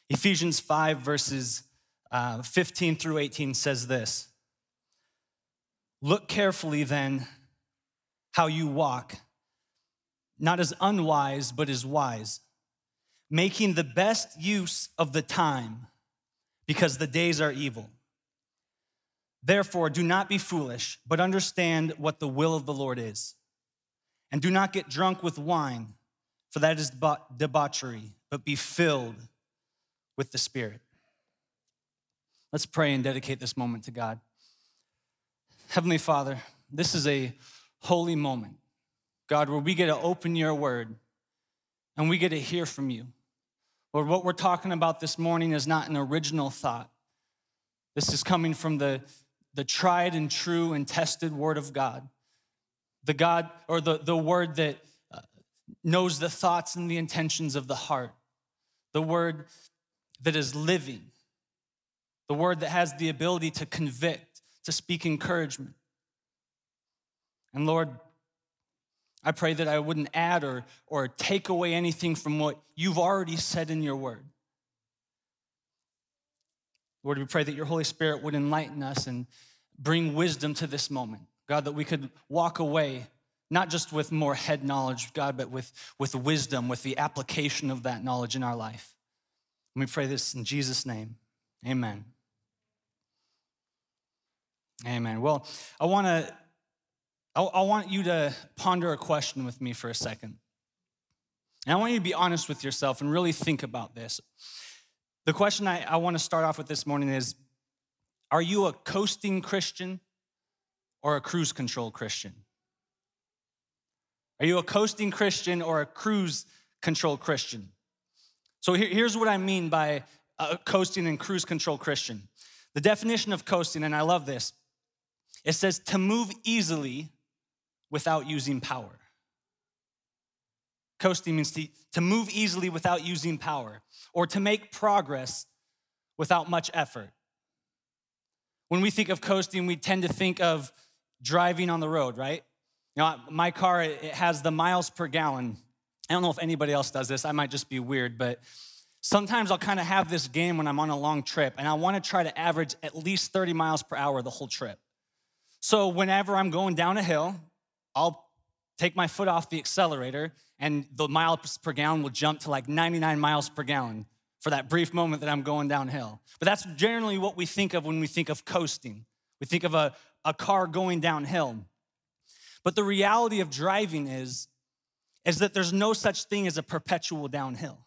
Ephesians 5, verses 15 through 18 says this: "Look carefully then how you walk, not as unwise, but as wise, making the best use of the time, because the days are evil. Therefore, do not be foolish, but understand what the will of the Lord is. And do not get drunk with wine, for that is debauchery, but be filled with the Spirit." Let's pray and dedicate this moment to God. Heavenly Father, this is a holy moment, God, where we get to open your word and we get to hear from you. Lord, what we're talking about this morning is not an original thought. This is coming from the tried and true and tested word of God. The God, or the word that knows the thoughts and the intentions of the heart. The word that is living. The word that has the ability to convict, to speak encouragement. And Lord, I pray that I wouldn't add or take away anything from what you've already said in your word. Lord, we pray that your Holy Spirit would enlighten us and bring wisdom to this moment. God, that we could walk away, not just with more head knowledge, God, but with wisdom, with the application of that knowledge in our life. And we pray this in Jesus' name. Amen. Amen. Well, I want you to ponder a question with me for a second. And I want you to be honest with yourself and really think about this. The question I want to start off with this morning is, are you a coasting Christian or a cruise control Christian? Are you a coasting Christian or a cruise control Christian? So here's what I mean by a coasting and cruise control Christian. The definition of coasting, and I love this, it says to move easily without using power. Coasting means to move easily without using power, or to make progress without much effort. When we think of coasting, we tend to think of driving on the road, right? You know, my car, it has the miles per gallon. I don't know if anybody else does this. I might just be weird, but sometimes I'll kind of have this game when I'm on a long trip, and I want to try to average at least 30 miles per hour the whole trip. So whenever I'm going down a hill, I'll take my foot off the accelerator, and the miles per gallon will jump to like 99 miles per gallon for that brief moment that I'm going downhill. But that's generally what we think of when we think of coasting. We think of a car going downhill. But the reality of driving is that there's no such thing as a perpetual downhill.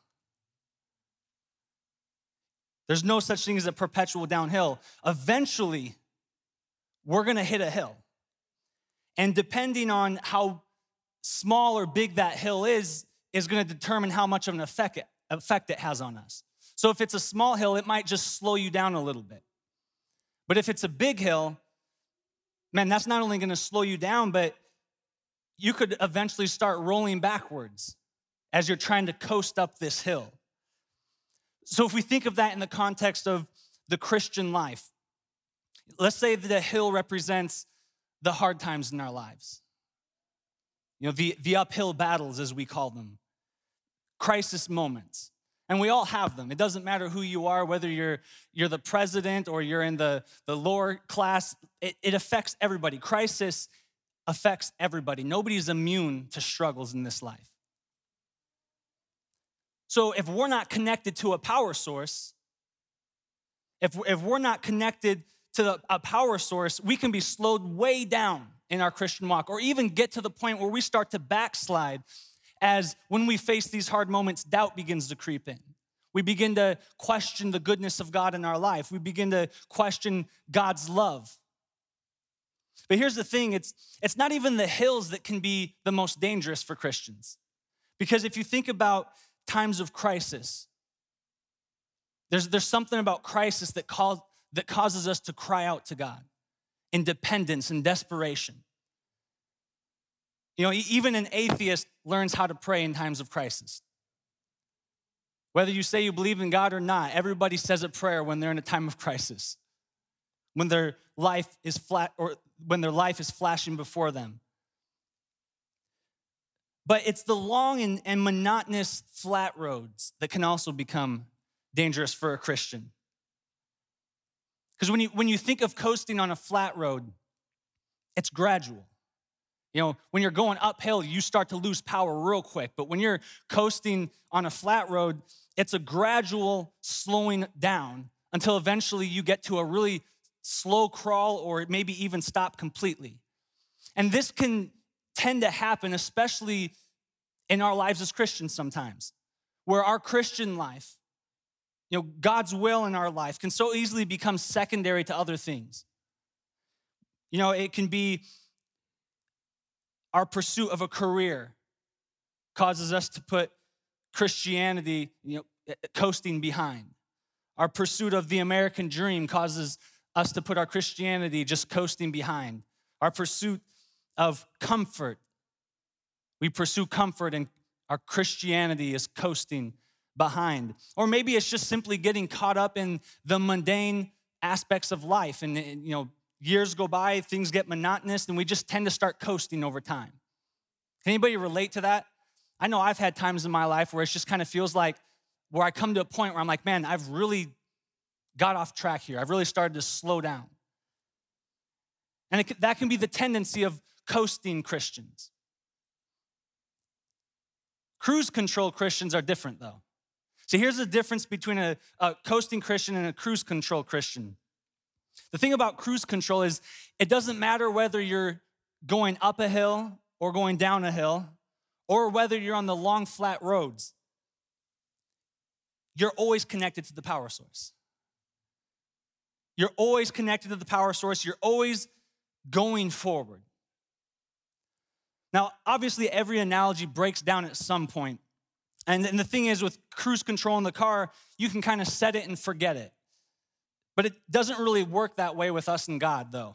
There's no such thing as a perpetual downhill. Eventually, we're gonna hit a hill. And depending on how small or big that hill is gonna determine how much of an effect it has on us. So if it's a small hill, it might just slow you down a little bit. But if it's a big hill, man, that's not only gonna slow you down, but you could eventually start rolling backwards as you're trying to coast up this hill. So if we think of that in the context of the Christian life, let's say that a hill represents the hard times in our lives. You know, the uphill battles, as we call them, crisis moments. And we all have them. It doesn't matter who you are, whether you're the president or you're in the lower class. It affects everybody. Crisis affects everybody. Nobody's immune to struggles in this life. So if we're not connected to a power source, if we're not connected to a power source, we can be slowed way down in our Christian walk, or even get to the point where we start to backslide, as when we face these hard moments, doubt begins to creep in. We begin to question the goodness of God in our life. We begin to question God's love. But here's the thing, it's not even the hills that can be the most dangerous for Christians. Because if you think about times of crisis, there's something about crisis that causes us to cry out to God in dependence and desperation. You know, even an atheist learns how to pray in times of crisis. Whether you say you believe in God or not, everybody says a prayer when they're in a time of crisis. When their life is flat, or when their life is flashing before them. But it's the long and monotonous flat roads that can also become dangerous for a Christian. Because when you think of coasting on a flat road, it's gradual. When you're going uphill, you start to lose power real quick. But when you're coasting on a flat road, it's a gradual slowing down until eventually you get to a really slow crawl or maybe even stop completely. And this can tend to happen, especially in our lives as Christians sometimes, where our Christian life, God's will in our life can so easily become secondary to other things. It can be our pursuit of a career causes us to put Christianity, coasting behind. Our pursuit of the American dream causes us to put our Christianity just coasting behind. Our pursuit of comfort, we pursue comfort and our Christianity is coasting behind. Or maybe it's just simply getting caught up in the mundane aspects of life. And years go by, things get monotonous, and we just tend to start coasting over time. Can anybody relate to that? I know I've had times in my life where it just kind of feels like where I come to a point where I'm like, man, I've really got off track here. I've really started to slow down. And that can be the tendency of coasting Christians. Cruise control Christians are different, though. See, here's the difference between a coasting Christian and a cruise control Christian. The thing about cruise control is it doesn't matter whether you're going up a hill or going down a hill or whether you're on the long, flat roads. You're always connected to the power source. You're always connected to the power source. You're always going forward. Now, obviously, every analogy breaks down at some point. And the thing is, with cruise control in the car, you can kind of set it and forget it. But it doesn't really work that way with us and God, though.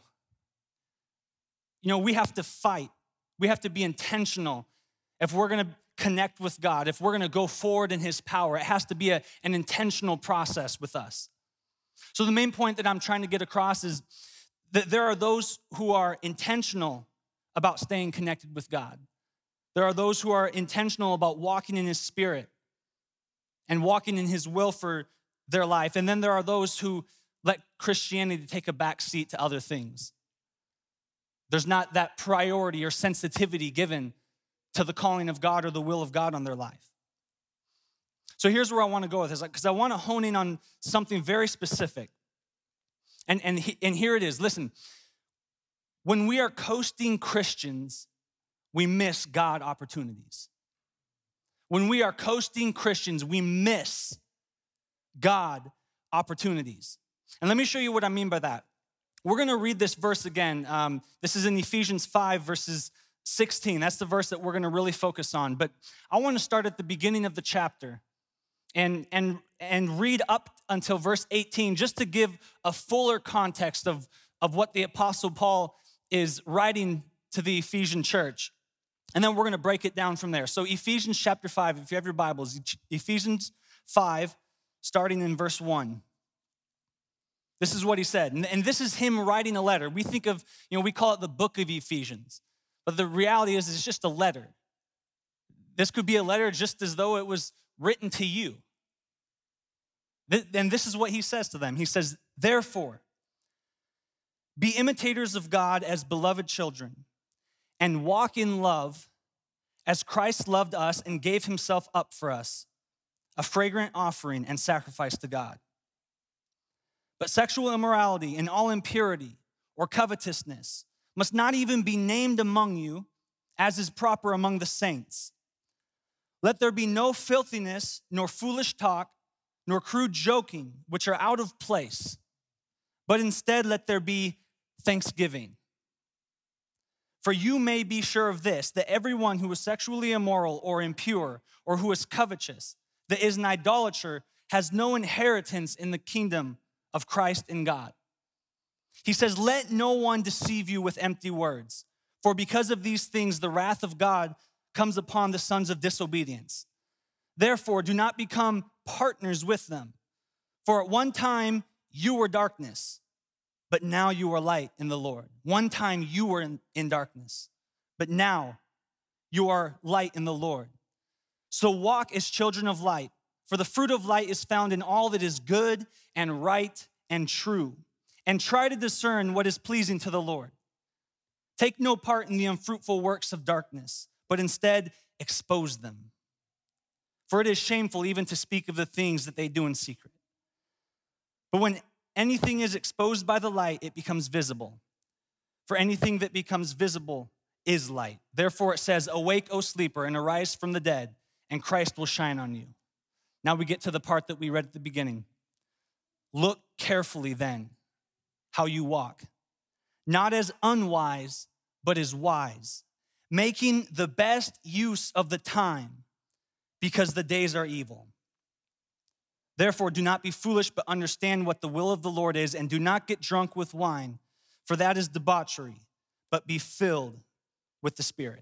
We have to fight. We have to be intentional. If we're going to connect with God, if we're going to go forward in his power, it has to be an intentional process with us. So the main point that I'm trying to get across is that there are those who are intentional about staying connected with God. There are those who are intentional about walking in his spirit and walking in his will for their life. And then there are those who let Christianity take a back seat to other things. There's not that priority or sensitivity given to the calling of God or the will of God on their life. So here's where I want to go with this, because I want to hone in on something very specific. And here it is. Listen, when we are coasting Christians, we miss God opportunities. When we are coasting Christians, we miss God opportunities. And let me show you what I mean by that. We're going to read this verse again. This is in Ephesians 5, verses 16. That's the verse that we're going to really focus on. But I want to start at the beginning of the chapter and read up until verse 18, just to give a fuller context of what the Apostle Paul is writing to the Ephesian church. And then we're going to break it down from there. So Ephesians chapter 5, if you have your Bibles, Ephesians 5, starting in verse 1. This is what he said. And this is him writing a letter. We think of, we call it the book of Ephesians. But the reality is it's just a letter. This could be a letter just as though it was written to you. And this is what he says to them. He says, therefore, be imitators of God as beloved children, and walk in love as Christ loved us and gave himself up for us, a fragrant offering and sacrifice to God. But sexual immorality and all impurity or covetousness must not even be named among you, as is proper among the saints. Let there be no filthiness, nor foolish talk, nor crude joking, which are out of place, but instead let there be thanksgiving. For you may be sure of this, that everyone who is sexually immoral or impure, or who is covetous, that is an idolater, has no inheritance in the kingdom of Christ and God. He says, let no one deceive you with empty words, for because of these things the wrath of God comes upon the sons of disobedience. Therefore, do not become partners with them. For at one time you were darkness, but now you are light in the Lord. One time you were in darkness, but now you are light in the Lord. So walk as children of light, For the fruit of light is found in all that is good and right and true. And try to discern what is pleasing to the Lord. Take no part in the unfruitful works of darkness, but instead expose them. For it is shameful even to speak of the things that they do in secret. But when anything is exposed by the light, it becomes visible. For anything that becomes visible is light. Therefore it says, awake, O sleeper, and arise from the dead, and Christ will shine on you. Now we get to the part that we read at the beginning. Look carefully then how you walk, not as unwise, but as wise, making the best use of the time, because the days are evil. Therefore, do not be foolish, but understand what the will of the Lord is, and do not get drunk with wine, for that is debauchery, but be filled with the Spirit.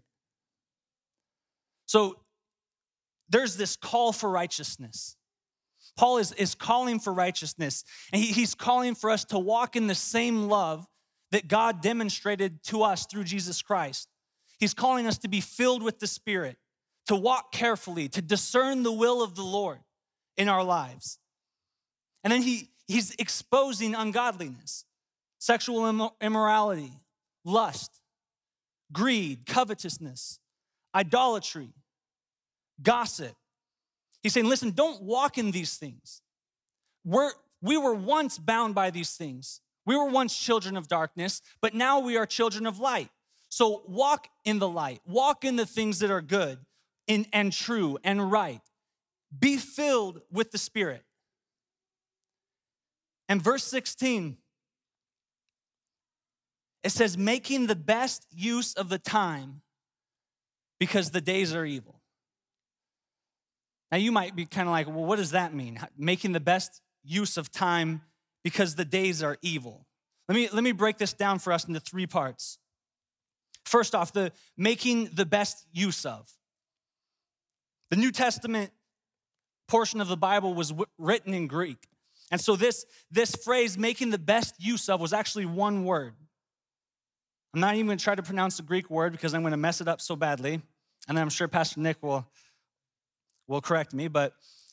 So there's this call for righteousness. Paul is calling for righteousness, and he's calling for us to walk in the same love that God demonstrated to us through Jesus Christ. He's calling us to be filled with the Spirit, to walk carefully, to discern the will of the Lord in our lives. And then he's exposing ungodliness, sexual immorality, lust, greed, covetousness, idolatry, gossip. He's saying, listen, don't walk in these things. We were once bound by these things. We were once children of darkness, but now we are children of light. So walk in the light. Walk in the things that are good and true and right. Be filled with the Spirit. And verse 16, it says, making the best use of the time because the days are evil. Now you might be kind of like, well, what does that mean? Making the best use of time because the days are evil. Let me break this down for us into three parts. First off, the making the best use of. The New Testament portion of the Bible was written in Greek. And so this phrase, making the best use of, was actually one word. I'm not even going to try to pronounce the Greek word because I'm going to mess it up so badly. And then I'm sure Pastor Nick will correct me. But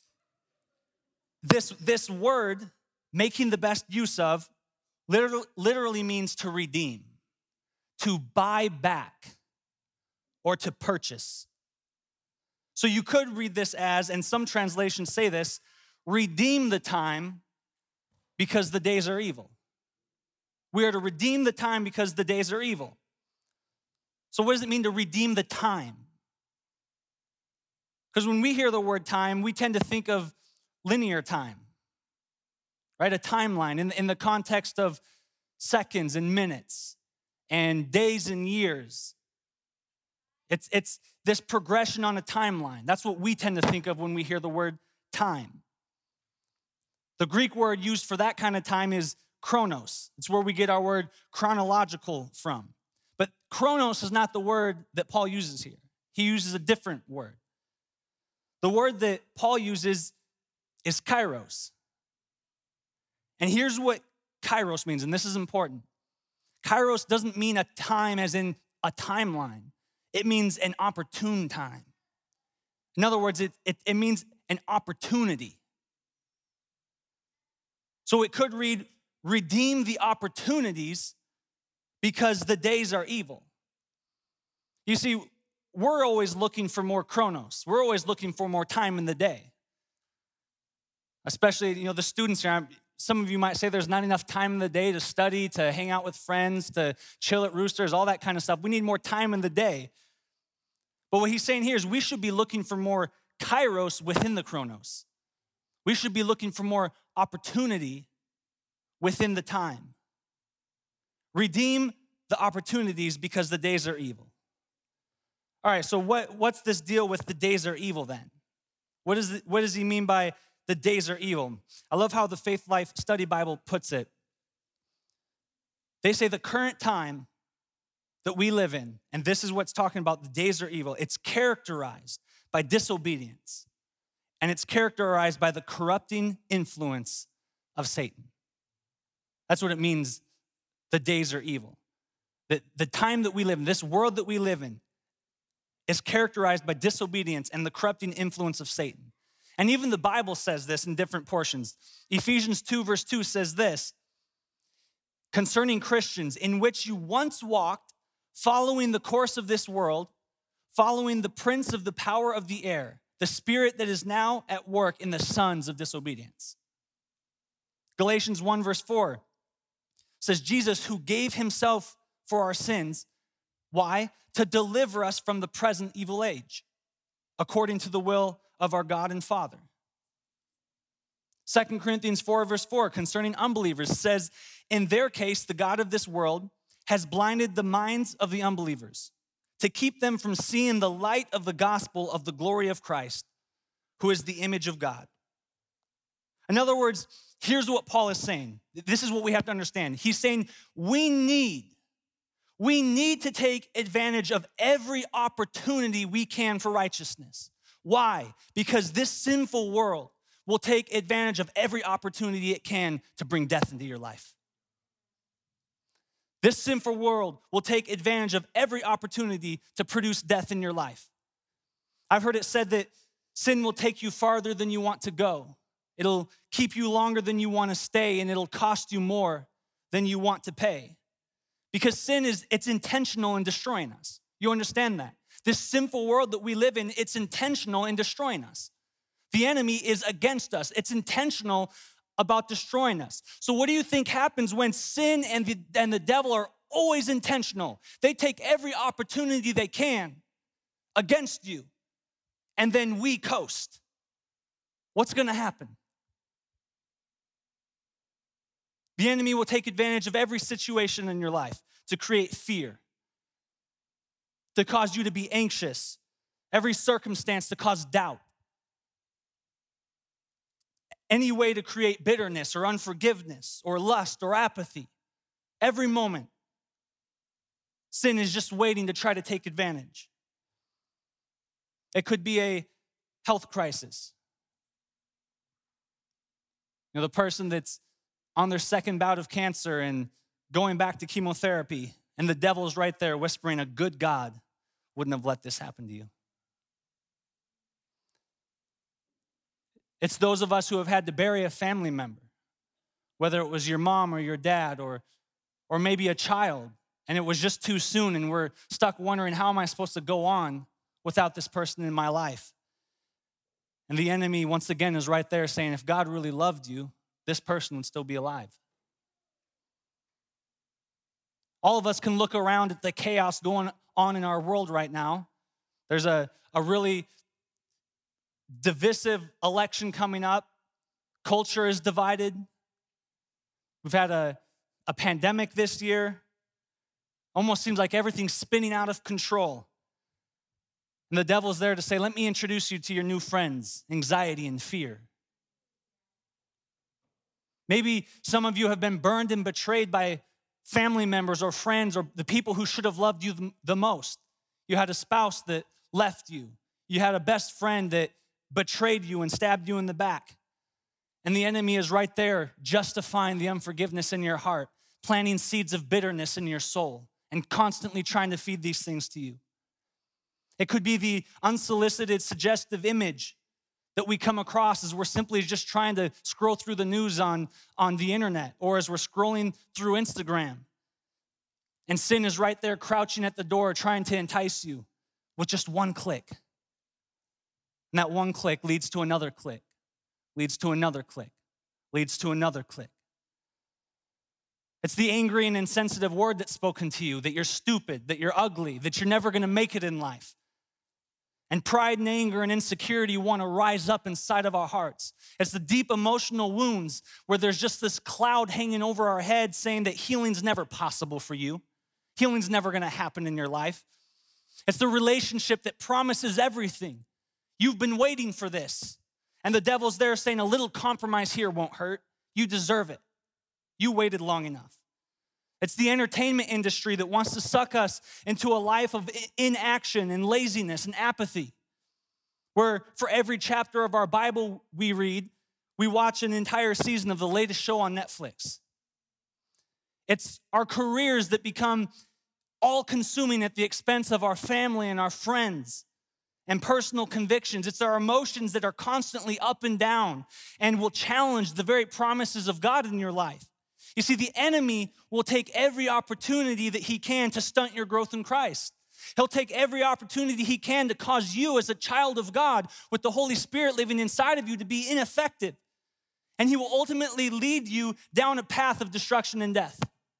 this word, making the best use of, literally means to redeem, to buy back, or to purchase. So you could read this as, and some translations say this, redeem the time because the days are evil. We are to redeem the time because the days are evil. So what does it mean to redeem the time? Because when we hear the word time, we tend to think of linear time, right? A timeline in the context of seconds and minutes and days and years. It's this progression on a timeline. That's what we tend to think of when we hear the word time. The Greek word used for that kind of time is chronos. It's where we get our word chronological from. But chronos is not the word that Paul uses here. He uses a different word. The word that Paul uses is kairos. And here's what kairos means, and this is important. Kairos doesn't mean a time as in a timeline. It means an opportune time. In other words, it means an opportunity. So it could read, redeem the opportunities because the days are evil. You see, we're always looking for more chronos. We're always looking for more time in the day. Especially, the students here. Some of you might say there's not enough time in the day to study, to hang out with friends, to chill at Roosters, all that kind of stuff. We need more time in the day. But what he's saying here is we should be looking for more kairos within the chronos. We should be looking for more opportunity within the time. Redeem the opportunities because the days are evil. All right, so what's this deal with the days are evil then? What does he mean by the days are evil? I love how the Faith Life Study Bible puts it. They say the current time that we live in, and this is what's talking about the days are evil, it's characterized by disobedience, and it's characterized by the corrupting influence of Satan. That's what it means, the days are evil. The time that we live in, this world that we live in, is characterized by disobedience and the corrupting influence of Satan. And even the Bible says this in different portions. Ephesians 2 verse 2 says this, concerning Christians, in which you once walked, following the course of this world, following the prince of the power of the air, the spirit that is now at work in the sons of disobedience. Galatians 1 verse 4 says, Jesus who gave himself for our sins. Why? To deliver us from the present evil age, according to the will of our God and Father. 2 Corinthians 4 verse 4 concerning unbelievers says, in their case, the God of this world has blinded the minds of the unbelievers to keep them from seeing the light of the gospel of the glory of Christ, who is the image of God. In other words, here's what Paul is saying. This is what we have to understand. He's saying we need to take advantage of every opportunity we can for righteousness. Why? Because this sinful world will take advantage of every opportunity it can to bring death into your life. This sinful world will take advantage of every opportunity to produce death in your life. I've heard it said that sin will take you farther than you want to go. It'll keep you longer than you want to stay, and it'll cost you more than you want to pay. Because sin it's intentional in destroying us. You understand that? This sinful world that we live in, it's intentional in destroying us. The enemy is against us. It's intentional about destroying us. So what do you think happens when sin and the devil are always intentional? They take every opportunity they can against you, and then we coast. What's going to happen? The enemy will take advantage of every situation in your life to create fear, to cause you to be anxious, every circumstance to cause doubt. Any way to create bitterness or unforgiveness or lust or apathy. Every moment, sin is just waiting to try to take advantage. It could be a health crisis. You know, the person that's on their second bout of cancer and going back to chemotherapy, and the devil's right there whispering, a good God wouldn't have let this happen to you. It's those of us who have had to bury a family member, whether it was your mom or your dad or maybe a child, and it was just too soon, and we're stuck wondering, how am I supposed to go on without this person in my life? And the enemy, once again, is right there saying, if God really loved you, this person would still be alive. All of us can look around at the chaos going on in our world right now. There's a really divisive election coming up. Culture is divided. We've had a pandemic this year. Almost seems like everything's spinning out of control. And the devil's there to say, let me introduce you to your new friends, anxiety and fear. Maybe some of you have been burned and betrayed by family members or friends or the people who should have loved you the most. You had a spouse that left you. You had a best friend that betrayed you and stabbed you in the back. And the enemy is right there justifying the unforgiveness in your heart, planting seeds of bitterness in your soul, and constantly trying to feed these things to you. It could be the unsolicited, suggestive image that we come across as we're simply just trying to scroll through the news on the internet, or as we're scrolling through Instagram. And sin is right there crouching at the door trying to entice you with just one click. And that one click leads to another click, leads to another click, leads to another click. It's the angry and insensitive word that's spoken to you, that you're stupid, that you're ugly, that you're never gonna make it in life. And pride and anger and insecurity want to rise up inside of our hearts. It's the deep emotional wounds where there's just this cloud hanging over our head saying that healing's never possible for you. Healing's never going to happen in your life. It's the relationship that promises everything. You've been waiting for this. And the devil's there saying a little compromise here won't hurt. You deserve it. You waited long enough. It's the entertainment industry that wants to suck us into a life of inaction and laziness and apathy, where for every chapter of our Bible we read, we watch an entire season of the latest show on Netflix. It's our careers that become all-consuming at the expense of our family and our friends. and personal convictions. It's our emotions that are constantly up and down and will challenge the very promises of God in your life. You see, the enemy will take every opportunity that he can to stunt your growth in Christ. He'll take every opportunity he can to cause you as a child of God with the Holy Spirit living inside of you to be ineffective. And he will ultimately lead you down a path of destruction and death.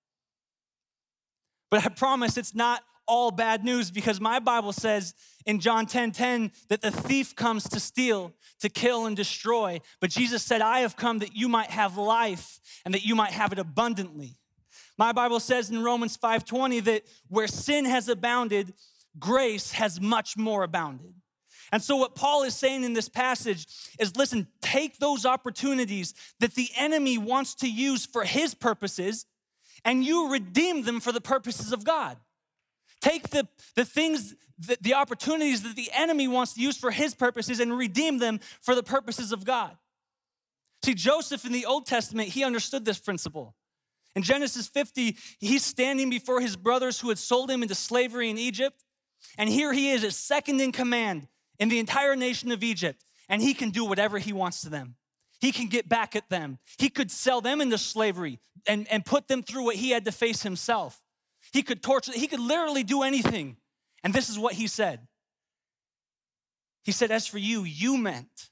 But I promise it's not all bad news, because my Bible says in John 10:10 that the thief comes to steal, to kill, and destroy. But Jesus said, I have come that you might have life and that you might have it abundantly. My Bible says in Romans 5:20 that where sin has abounded, grace has much more abounded. And so what Paul is saying in this passage is, listen, take those opportunities that the enemy wants to use for his purposes, and you redeem them for the purposes of God. Take the things, the opportunities that the enemy wants to use for his purposes and redeem them for the purposes of God. See, Joseph in the Old Testament, he understood this principle. In Genesis 50, he's standing before his brothers who had sold him into slavery in Egypt. And here he is as second in command in the entire nation of Egypt. And he can do whatever he wants to them. He can get back at them. He could sell them into slavery and put them through what he had to face himself. He could torture, he could literally do anything. And this is what he said. He said, as for you, you meant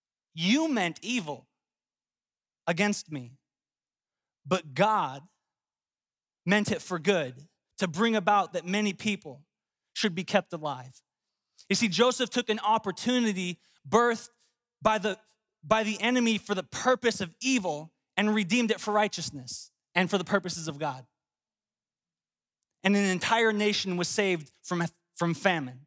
evil against me. But God meant it for good, to bring about that many people should be kept alive. You see, Joseph took an opportunity birthed by the enemy for the purpose of evil and redeemed it for righteousness and for the purposes of God. And an entire nation was saved from famine.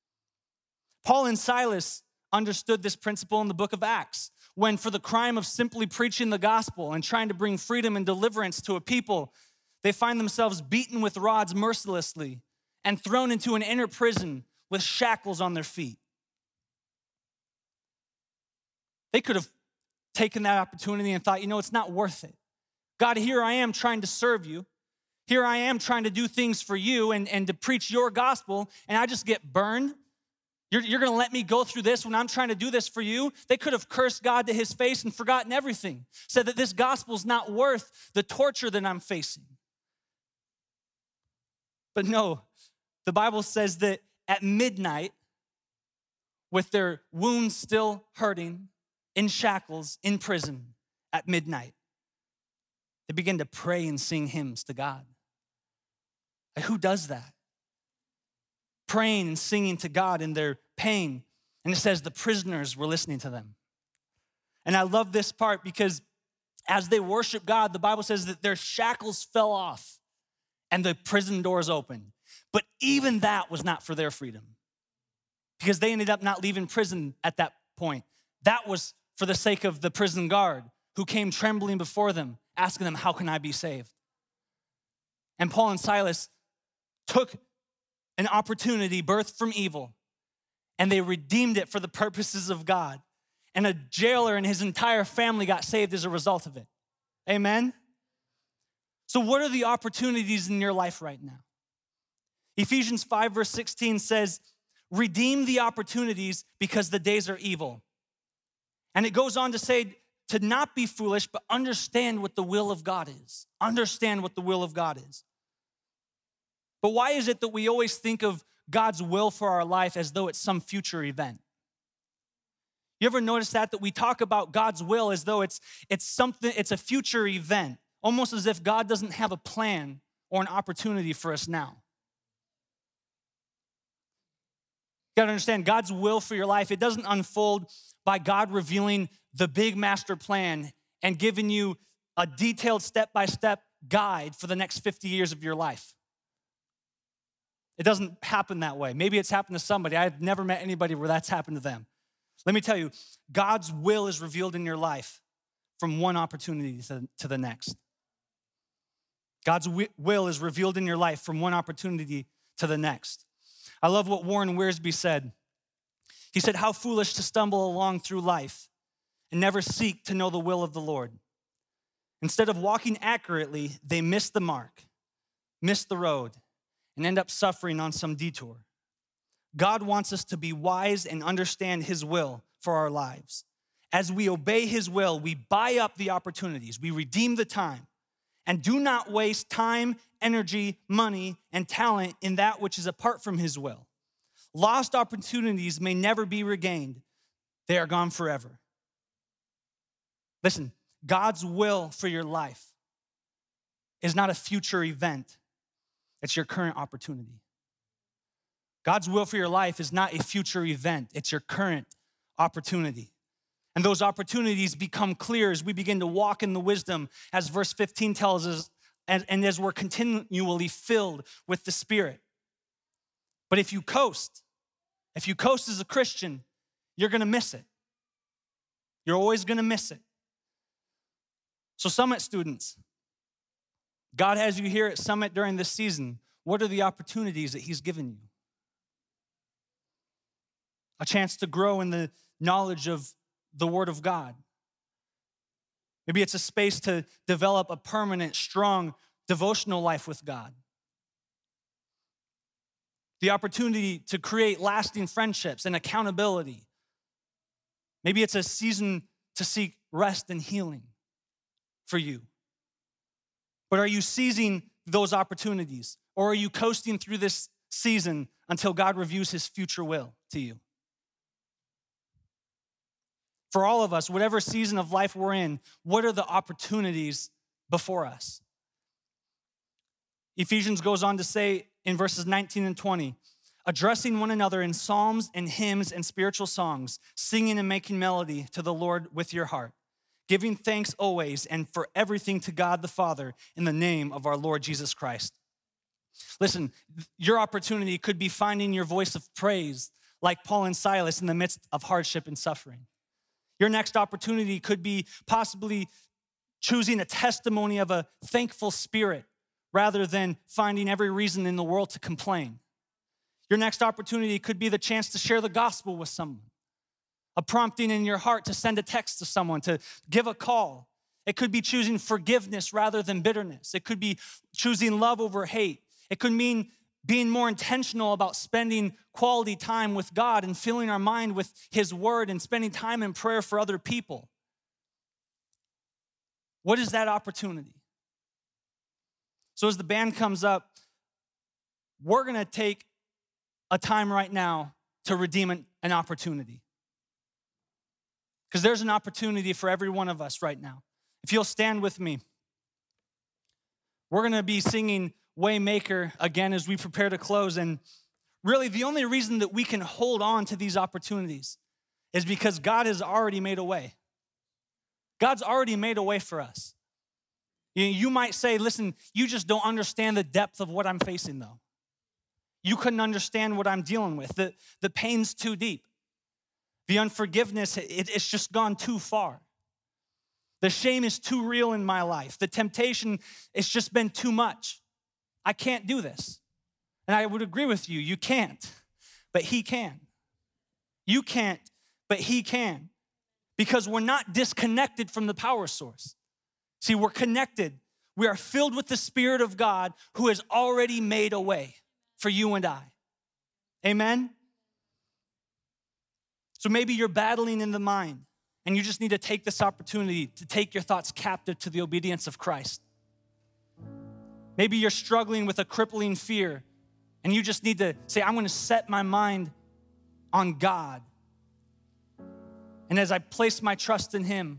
Paul and Silas understood this principle in the book of Acts, when for the crime of simply preaching the gospel and trying to bring freedom and deliverance to a people, they find themselves beaten with rods mercilessly and thrown into an inner prison with shackles on their feet. They could have taken that opportunity and thought, it's not worth it. God, here I am trying to serve you. Here I am trying to do things for you and to preach your gospel, and I just get burned. You're going to let me go through this when I'm trying to do this for you? They could have cursed God to his face and forgotten everything, said that this gospel's not worth the torture that I'm facing. But no, the Bible says that at midnight, with their wounds still hurting, in shackles, in prison, at midnight, they begin to pray and sing hymns to God. Like, who does that? Praying and singing to God in their pain. And it says the prisoners were listening to them. And I love this part because as they worship God, the Bible says that their shackles fell off and the prison doors opened. But even that was not for their freedom, because they ended up not leaving prison at that point. That was for the sake of the prison guard who came trembling before them, asking them, how can I be saved? And Paul and Silas took an opportunity birthed from evil, and they redeemed it for the purposes of God. And a jailer and his entire family got saved as a result of it. Amen? So what are the opportunities in your life right now? Ephesians 5 verse 16 says, redeem the opportunities because the days are evil. And it goes on to say to not be foolish, but understand what the will of God is. Understand what the will of God is. But why is it that we always think of God's will for our life as though it's some future event? You ever notice that we talk about God's will as though it's a future event, almost as if God doesn't have a plan or an opportunity for us now? You gotta understand, God's will for your life, it doesn't unfold by God revealing the big master plan and giving you a detailed step-by-step guide for the next 50 years of your life. It doesn't happen that way. Maybe it's happened to somebody. I've never met anybody where that's happened to them. Let me tell you, God's will is revealed in your life from one opportunity to the next. God's will is revealed in your life from one opportunity to the next. I love what Warren Wiersbe said. He said, how foolish to stumble along through life and never seek to know the will of the Lord. Instead of walking accurately, they miss the mark, miss the road, and end up suffering on some detour. God wants us to be wise and understand his will for our lives. As we obey his will, we buy up the opportunities, we redeem the time, and do not waste time, energy, money, and talent in that which is apart from his will. Lost opportunities may never be regained. They are gone forever. Listen, God's will for your life is not a future event. It's your current opportunity. God's will for your life is not a future event. It's your current opportunity. And those opportunities become clear as we begin to walk in the wisdom, as verse 15 tells us, and as we're continually filled with the Spirit. But if you coast as a Christian, you're gonna miss it. You're always gonna miss it. So Summit students, God has you here at Summit during this season. What are the opportunities that he's given you? A chance to grow in the knowledge of the Word of God. Maybe it's a space to develop a permanent, strong, devotional life with God. The opportunity to create lasting friendships and accountability. Maybe it's a season to seek rest and healing for you. But are you seizing those opportunities? Or are you coasting through this season until God reviews his future will to you? For all of us, whatever season of life we're in, what are the opportunities before us? Ephesians goes on to say in verses 19 and 20, addressing one another in psalms and hymns and spiritual songs, singing and making melody to the Lord with your heart, giving thanks always and for everything to God the Father in the name of our Lord Jesus Christ. Listen, your opportunity could be finding your voice of praise like Paul and Silas in the midst of hardship and suffering. Your next opportunity could be possibly choosing a testimony of a thankful spirit rather than finding every reason in the world to complain. Your next opportunity could be the chance to share the gospel with someone, a prompting in your heart to send a text to someone, to give a call. It could be choosing forgiveness rather than bitterness. It could be choosing love over hate. It could mean being more intentional about spending quality time with God and filling our mind with his word and spending time in prayer for other people. What is that opportunity? So as the band comes up, we're gonna take a time right now to redeem an opportunity. Because there's an opportunity for every one of us right now. If you'll stand with me, we're gonna be singing Waymaker again as we prepare to close. And really the only reason that we can hold on to these opportunities is because God has already made a way. God's already made a way for us. You might say, listen, you just don't understand the depth of what I'm facing though. You couldn't understand what I'm dealing with. The pain's too deep. The unforgiveness, it's just gone too far. The shame is too real in my life. The temptation, it's just been too much. I can't do this. And I would agree with you. You can't, but he can. You can't, but he can. Because we're not disconnected from the power source. See, we're connected. We are filled with the Spirit of God who has already made a way for you and I. Amen? So maybe you're battling in the mind and you just need to take this opportunity to take your thoughts captive to the obedience of Christ. Maybe you're struggling with a crippling fear and you just need to say, I'm gonna set my mind on God. And as I place my trust in him,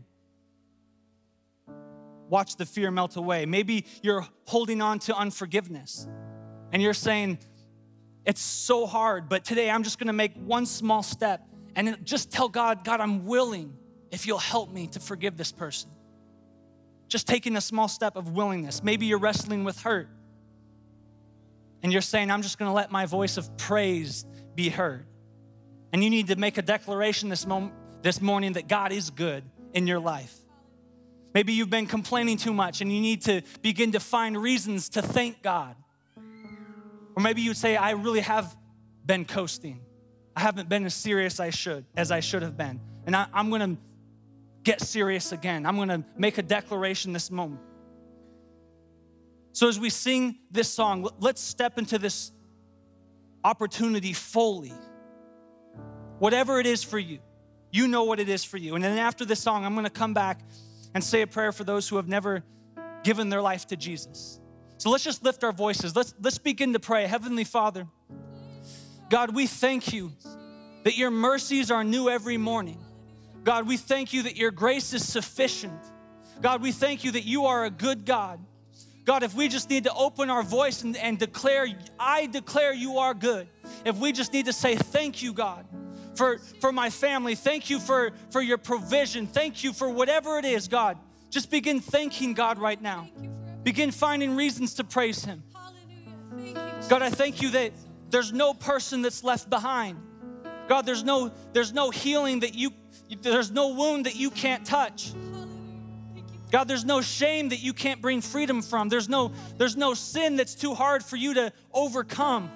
watch the fear melt away. Maybe you're holding on to unforgiveness and you're saying, it's so hard, but today I'm just gonna make one small step and just tell God, God, I'm willing if you'll help me to forgive this person. Just taking a small step of willingness. Maybe you're wrestling with hurt and you're saying, I'm just gonna let my voice of praise be heard. And you need to make a declaration this morning that God is good in your life. Maybe you've been complaining too much and you need to begin to find reasons to thank God. Or maybe you'd say, I really have been coasting. I haven't been as serious as I should have been. And I'm gonna get serious again. I'm gonna make a declaration this moment. So as we sing this song, let's step into this opportunity fully. Whatever it is for you, you know what it is for you. And then after this song, I'm gonna come back and say a prayer for those who have never given their life to Jesus. So let's just lift our voices. Let's begin to pray. Heavenly Father, God, we thank you that your mercies are new every morning. God, we thank you that your grace is sufficient. God, we thank you that you are a good God. God, if we just need to open our voice and declare, I declare you are good. If we just need to say thank you, God, for my family. Thank you for your provision. Thank you for whatever it is, God. Just begin thanking God right now. Begin finding reasons to praise him. God, I thank you that there's no person that's left behind. God, there's no healing there's no wound that you can't touch. God, there's no shame that you can't bring freedom from. There's no sin that's too hard for you to overcome.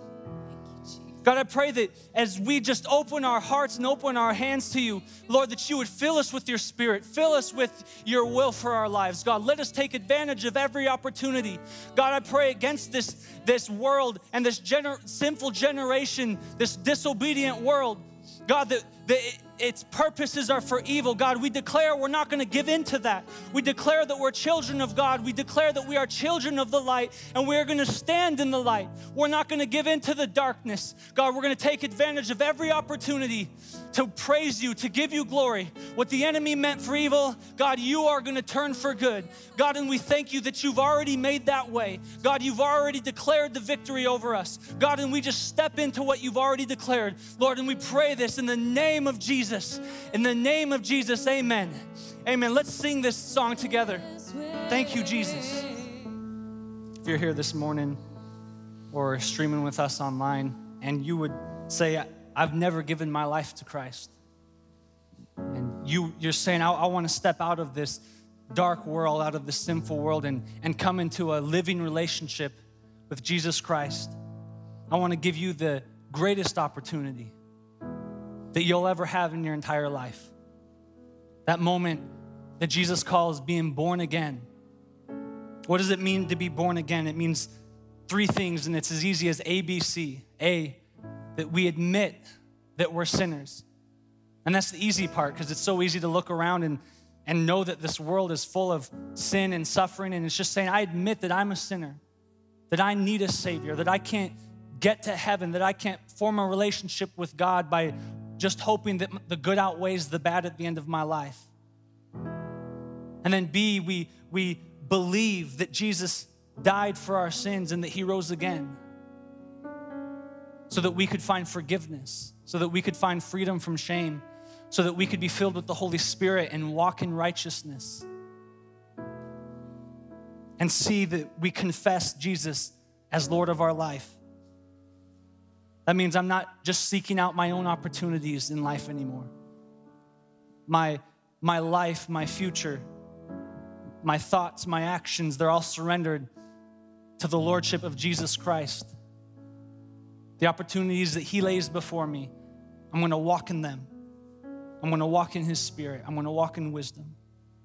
God, I pray that as we just open our hearts and open our hands to you, Lord, that you would fill us with your spirit, fill us with your will for our lives. God, let us take advantage of every opportunity. God, I pray against this world and this sinful generation, this disobedient world. God, that its purposes are for evil. God, we declare we're not going to give in to that. We declare that we're children of God. We declare that we are children of the light, and we're going to stand in the light. We're not going to give in to the darkness. God, we're going to take advantage of every opportunity to praise you, to give you glory. What the enemy meant for evil, God, you are going to turn for good. God, and we thank you that you've already made that way. God, you've already declared the victory over us. God, and we just step into what you've already declared. Lord, and we pray this in the name of Jesus. In the name of Jesus, amen. Amen. Let's sing this song together. Thank you, Jesus. If you're here this morning or streaming with us online and you would say, I've never given my life to Christ. And you're saying, I want to step out of this dark world, out of this sinful world and come into a living relationship with Jesus Christ. I want to give you the greatest opportunity that you'll ever have in your entire life. That moment that Jesus calls being born again. What does it mean to be born again? It means three things, and it's as easy as ABC. A, that we admit that we're sinners. And that's the easy part, because it's so easy to look around and know that this world is full of sin and suffering, and it's just saying, I admit that I'm a sinner, that I need a Savior, that I can't get to heaven, that I can't form a relationship with God by just hoping that the good outweighs the bad at the end of my life. And then B, we believe that Jesus died for our sins and that he rose again so that we could find forgiveness, so that we could find freedom from shame, so that we could be filled with the Holy Spirit and walk in righteousness and see that we confess Jesus as Lord of our life. That means I'm not just seeking out my own opportunities in life anymore. My life, my future, my thoughts, my actions, they're all surrendered to the Lordship of Jesus Christ. The opportunities that he lays before me, I'm gonna walk in them. I'm gonna walk in his Spirit. I'm gonna walk in wisdom.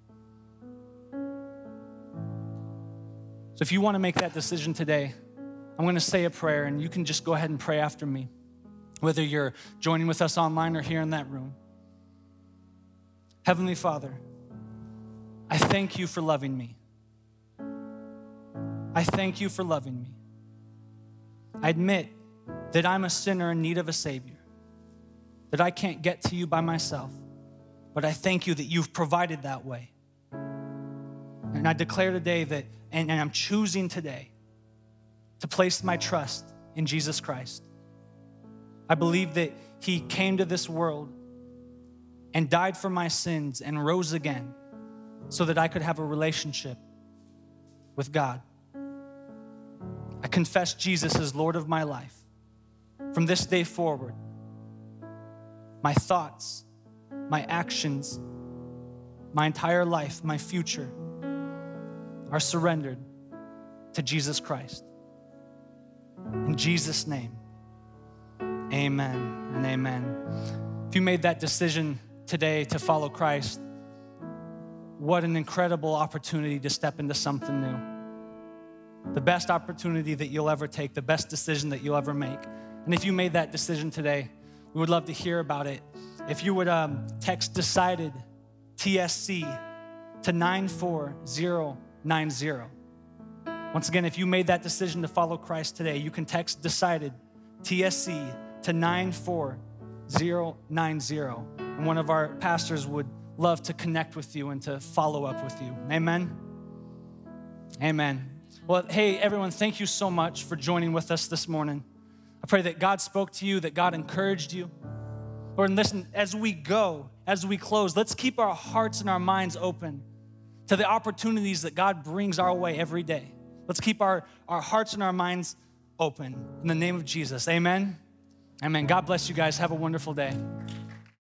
So if you wanna make that decision today, I'm gonna say a prayer and you can just go ahead and pray after me, whether you're joining with us online or here in that room. Heavenly Father, I thank you for loving me. I thank you for loving me. I admit that I'm a sinner in need of a Savior, that I can't get to you by myself, but I thank you that you've provided that way. And I declare today that, and I'm choosing today to place my trust in Jesus Christ. I believe that he came to this world and died for my sins and rose again so that I could have a relationship with God. I confess Jesus as Lord of my life. From this day forward, my thoughts, my actions, my entire life, my future are surrendered to Jesus Christ. In Jesus' name, amen and amen. If you made that decision today to follow Christ, what an incredible opportunity to step into something new. The best opportunity that you'll ever take, the best decision that you'll ever make. And if you made that decision today, we would love to hear about it. If you would text decided TSC to 94090. Once again, if you made that decision to follow Christ today, you can text decided TSC to 94090. And one of our pastors would love to connect with you and to follow up with you. Amen? Amen. Well, hey, everyone, thank you so much for joining with us this morning. I pray that God spoke to you, that God encouraged you. Lord, and listen, as we go, as we close, let's keep our hearts and our minds open to the opportunities that God brings our way every day. Let's keep our hearts and our minds open in the name of Jesus. Amen. Amen. God bless you guys. Have a wonderful day.